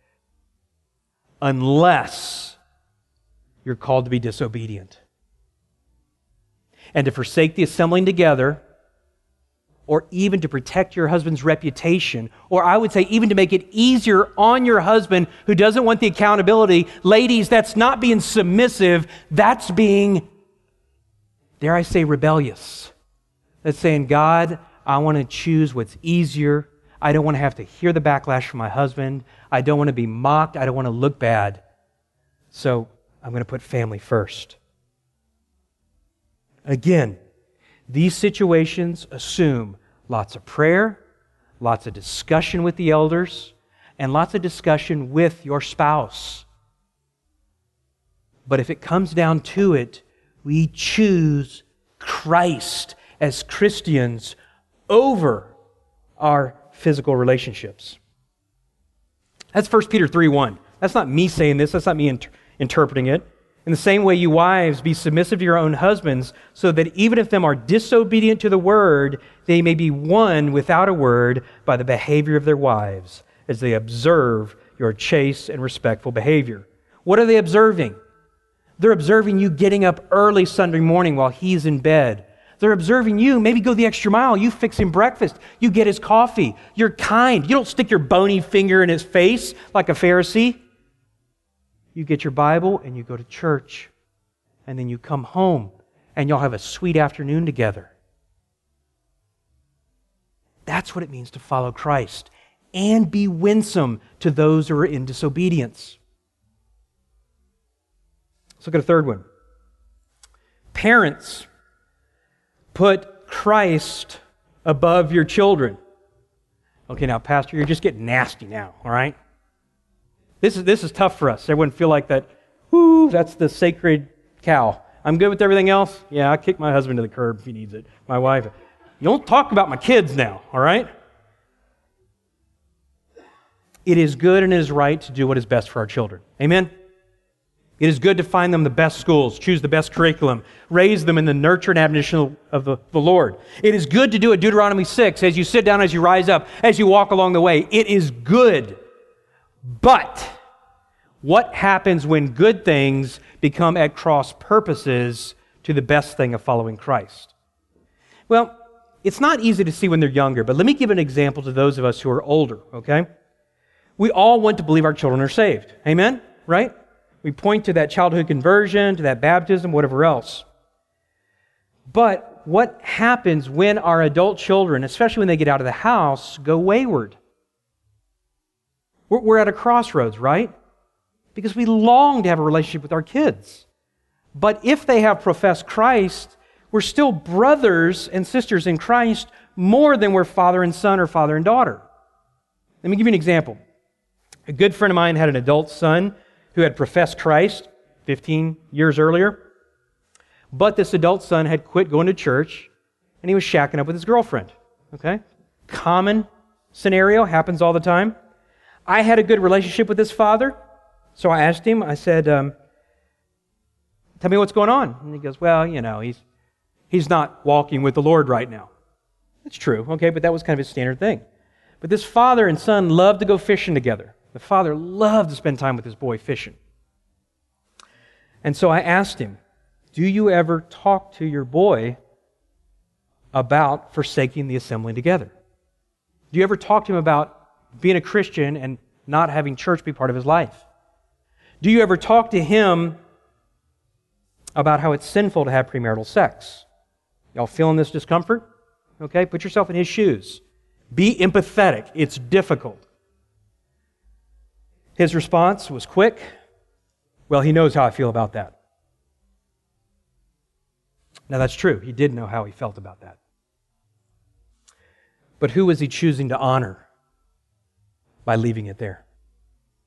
Unless you're called to be disobedient and to forsake the assembling together, or even to protect your husband's reputation, or I would say even to make it easier on your husband who doesn't want the accountability. Ladies, that's not being submissive, that's being, dare I say, rebellious. That's saying, God, I want to choose what's easier. I don't want to have to hear the backlash from my husband. I don't want to be mocked. I don't want to look bad. So I'm going to put family first. Again, these situations assume lots of prayer, lots of discussion with the elders, and lots of discussion with your spouse. But if it comes down to it, we choose Christ as Christians over our physical relationships. That's First Peter three one. That's not me saying this. That's not me inter- interpreting it. In the same way, you wives, be submissive to your own husbands, so that even if them are disobedient to the word, they may be won without a word by the behavior of their wives, as they observe your chaste and respectful behavior. What are they observing? They're observing you getting up early Sunday morning while he's in bed. They're observing you, maybe go the extra mile. You fix him breakfast. You get his coffee. You're kind. You don't stick your bony finger in his face like a Pharisee. You get your Bible and you go to church. And then you come home and y'all have a sweet afternoon together. That's what it means to follow Christ and be winsome to those who are in disobedience. Let's look at a third one. Parents, put Christ above your children. Okay, now, Pastor, you're just getting nasty now, all right? This is, this is tough for us. Everyone feel like that, whoo, that's the sacred cow. I'm good with everything else. Yeah, I kick my husband to the curb if he needs it. My wife. You don't talk about my kids now, all right? It is good and it is right to do what is best for our children. Amen? It is good to find them the best schools, choose the best curriculum, raise them in the nurture and admonition of the, the Lord. It is good to do it, Deuteronomy six, as you sit down, as you rise up, as you walk along the way. It is good. But what happens when good things become at cross purposes to the best thing of following Christ? Well, it's not easy to see when they're younger, but let me give an example to those of us who are older, okay? We all want to believe our children are saved. Amen? Right? We point to that childhood conversion, to that baptism, whatever else. But what happens when our adult children, especially when they get out of the house, go wayward? We're, we're at a crossroads, right? Because we long to have a relationship with our kids. But if they have professed Christ, we're still brothers and sisters in Christ more than we're father and son or father and daughter. Let me give you an example. A good friend of mine had an adult son who had professed Christ fifteen years earlier. But this adult son had quit going to church and he was shacking up with his girlfriend. Okay? Common scenario, happens all the time. I had a good relationship with his father, so I asked him, I said, um, tell me what's going on. And he goes, well, you know, he's he's not walking with the Lord right now. That's true, okay, but that was kind of his standard thing. But this father and son loved to go fishing together. The father loved to spend time with his boy fishing. And so I asked him, do you ever talk to your boy about forsaking the assembling together? Do you ever talk to him about being a Christian and not having church be part of his life? Do you ever talk to him about how it's sinful to have premarital sex? Y'all feeling this discomfort? Okay, put yourself in his shoes. Be empathetic. It's difficult. His response was quick. Well, he knows how I feel about that. Now, that's true. He did know how he felt about that. But who was he choosing to honor by leaving it there?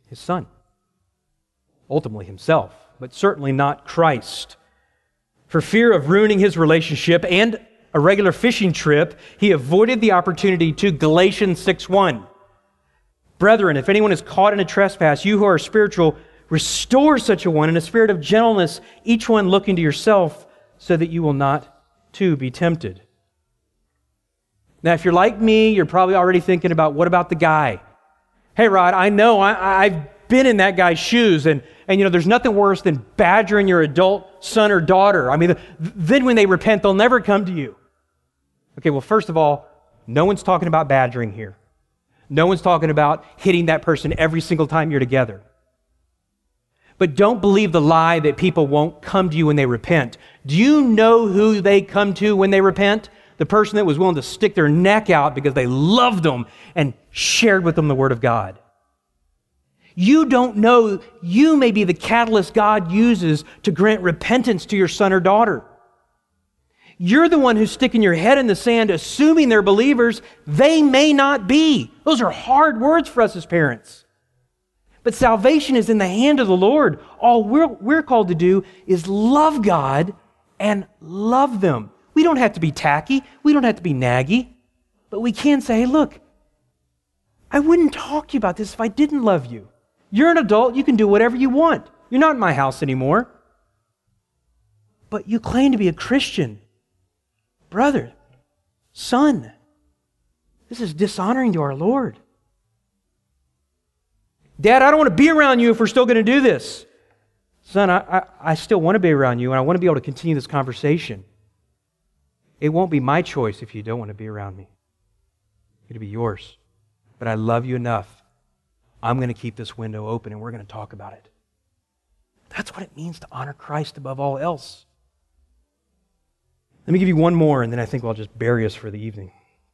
his son. Ultimately himself, but certainly not Christ. For fear of ruining his relationship and a regular fishing trip, he avoided the opportunity to Galatians six one. Brethren, if anyone is caught in a trespass, you who are spiritual, restore such a one in a spirit of gentleness, each one looking to yourself, so that you will not too be tempted. Now, if you're like me, you're probably already thinking about, what about the guy? Hey, Rod, I know I, I've been in that guy's shoes, and, and you know, there's nothing worse than badgering your adult son or daughter. I mean, then when they repent, they'll never come to you. Okay, well, first of all, no one's talking about badgering here. No one's talking about hitting that person every single time you're together. But don't believe the lie that people won't come to you when they repent. Do you know who they come to when they repent? The person that was willing to stick their neck out because they loved them and shared with them the Word of God. You don't know you may be the catalyst God uses to grant repentance to your son or daughter. You're the one who's sticking your head in the sand, assuming they're believers. They may not be. Those are hard words for us as parents. But salvation is in the hand of the Lord. All we're, we're called to do is love God and love them. We don't have to be tacky. We don't have to be naggy. But we can say, hey, look, I wouldn't talk to you about this if I didn't love you. You're an adult. You can do whatever you want. You're not in my house anymore. But you claim to be a Christian. Brother, son, this is dishonoring to our Lord. Dad, I don't want to be around you if we're still going to do this. Son, I, I, I still want to be around you, and I want to be able to continue this conversation. It won't be my choice if you don't want to be around me. It'll be yours. But I love you enough. I'm going to keep this window open, and we're going to talk about it. That's what it means to honor Christ above all else. Let me give you one more, and then I think I'll just bury us for the evening.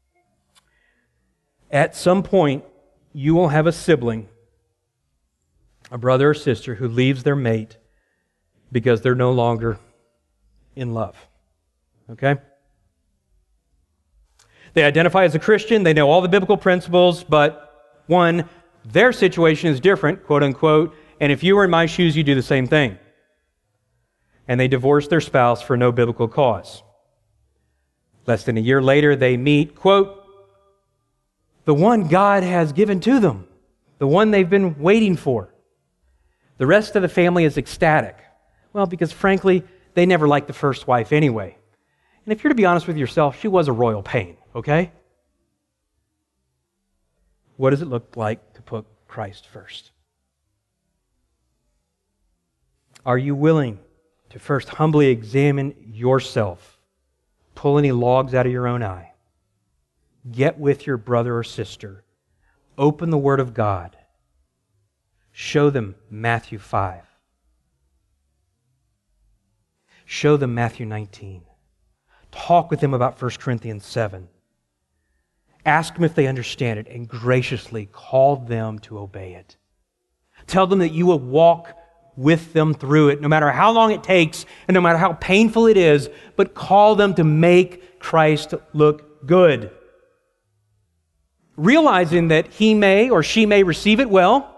At some point, you will have a sibling, a brother or sister, who leaves their mate because they're no longer in love. Okay? They identify as a Christian, they know all the biblical principles, but one, their situation is different, quote unquote, and if you were in my shoes, you'd do the same thing. And they divorce their spouse for no biblical cause. Less than a year later, they meet, quote, the one God has given to them, the one they've been waiting for. The rest of the family is ecstatic. Well, because frankly, they never liked the first wife anyway. And if you're to be honest with yourself, she was a royal pain, okay? What does it look like to put Christ first? Are you willing to first humbly examine yourself? Pull any logs out of your own eye. Get with your brother or sister. Open the Word of God. Show them Matthew five. Show them Matthew nineteen. Talk with them about First Corinthians seven. Ask them if they understand it and graciously call them to obey it. Tell them that you will walk with them through it, no matter how long it takes and no matter how painful it is, but call them to make Christ look good. Realizing that he may or she may receive it well,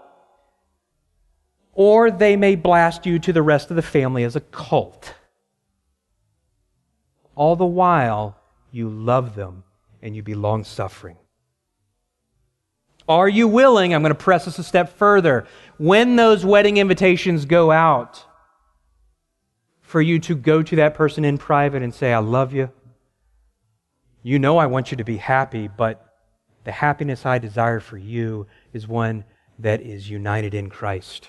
or they may blast you to the rest of the family as a cult. All the while, you love them and you be long-suffering. Are you willing, I'm going to press this a step further, when those wedding invitations go out, for you to go to that person in private and say, I love you. You know I want you to be happy, but the happiness I desire for you is one that is united in Christ.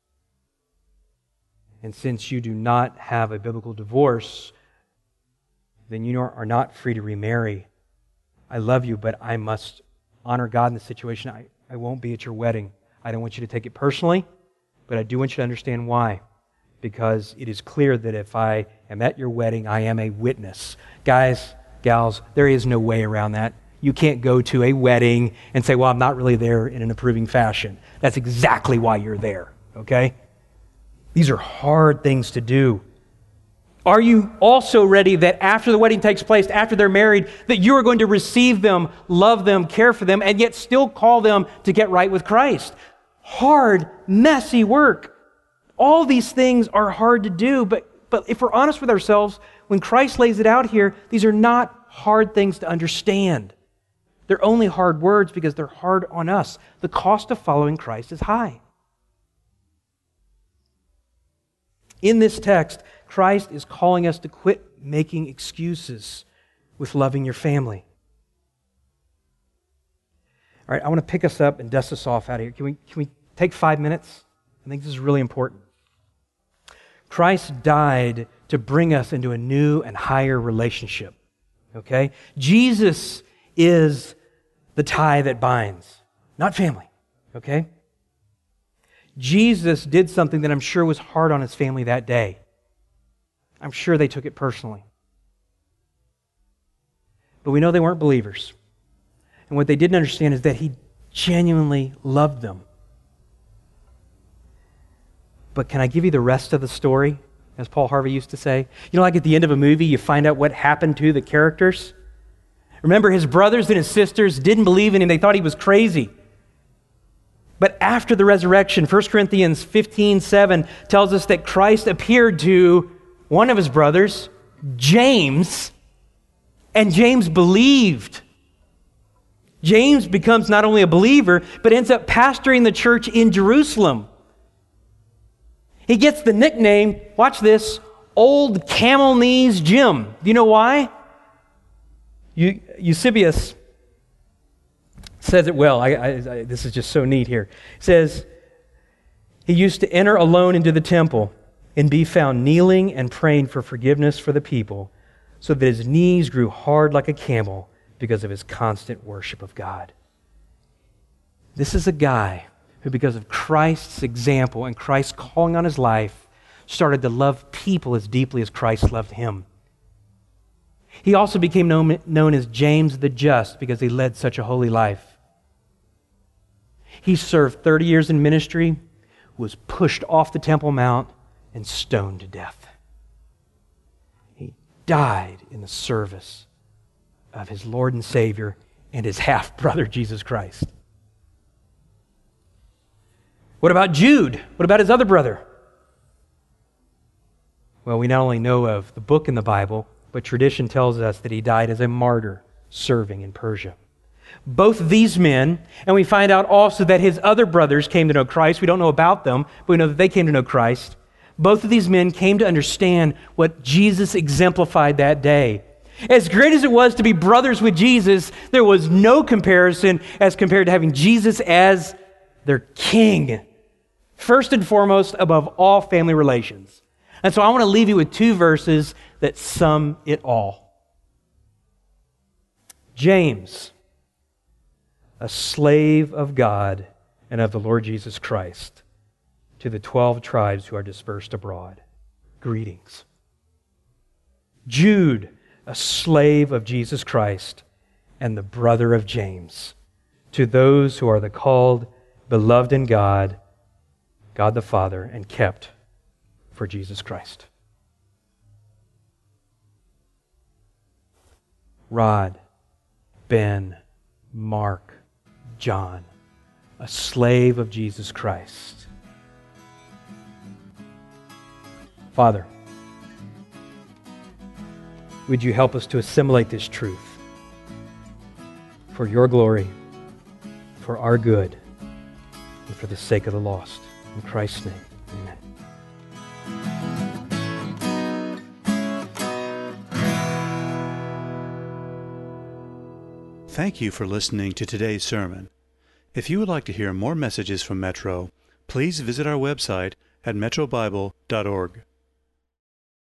And since you do not have a biblical divorce, then you are not free to remarry. I love you, but I must honor God in the situation. I, I won't be at your wedding. I don't want you to take it personally, but I do want you to understand why. Because it is clear that if I am at your wedding, I am a witness. Guys, gals, there is no way around that. You can't go to a wedding and say, well, I'm not really there in an approving fashion. That's exactly why you're there, okay? These are hard things to do. Are you also ready that after the wedding takes place, after they're married, that you are going to receive them, love them, care for them, and yet still call them to get right with Christ? hard, messy work. All these things are hard to do, but, but if we're honest with ourselves, when Christ lays it out here, these are not hard things to understand. They're only hard words because they're hard on us. The cost of following Christ is high. In this text, Christ is calling us to quit making excuses with loving your family. All right, I want to pick us up and dust us off out of here. Can we, can we take five minutes? I think this is really important. Christ died to bring us into a new and higher relationship. Okay? Jesus is the tie that binds, not family. Okay? Jesus did something that I'm sure was hard on his family that day. I'm sure they took it personally. But we know they weren't believers. And what they didn't understand is that he genuinely loved them. But can I give you the rest of the story, as Paul Harvey used to say? You know, like at the end of a movie, you find out what happened to the characters. Remember, his brothers and his sisters didn't believe in him. They thought he was crazy. But after the resurrection, First Corinthians fifteen seven tells us that Christ appeared to one of his brothers, James, and James believed. James becomes not only a believer, but ends up pastoring the church in Jerusalem. He gets the nickname, watch this, Old Camel Knees Jim. Do you know why? Eusebius says it well. I, I, I, this is just so neat here. He says, he used to enter alone into the temple and be found kneeling and praying for forgiveness for the people, so that his knees grew hard like a camel because of his constant worship of God. This is a guy who, because of Christ's example and Christ's calling on his life, started to love people as deeply as Christ loved him. He also became known, known as James the Just because he led such a holy life. He served thirty years in ministry, was pushed off the Temple Mount, and stoned to death. He died in the service of his Lord and Savior and his half-brother, Jesus Christ. What about Jude? What about his other brother? Well, we not only know of the book in the Bible, but tradition tells us that he died as a martyr serving in Persia. Both of these men, and we find out also that his other brothers came to know Christ. We don't know about them, but we know that they came to know Christ. Both of these men came to understand what Jesus exemplified that day. As great as it was to be brothers with Jesus, there was no comparison as compared to having Jesus as their king. First and foremost, above all family relations. And so I want to leave you with two verses that sum it all. James, a slave of God and of the Lord Jesus Christ, to the twelve tribes who are dispersed abroad. Greetings. Jude, a slave of Jesus Christ and the brother of James, to those who are the called, beloved in God, God the Father, and kept for Jesus Christ. Rod, Ben, Mark, John, a slave of Jesus Christ. Father, would you help us to assimilate this truth for your glory, for our good, and for the sake of the lost. In Christ's name, amen. Thank you for listening to today's sermon. If you would like to hear more messages from Metro, please visit our website at metro bible dot org.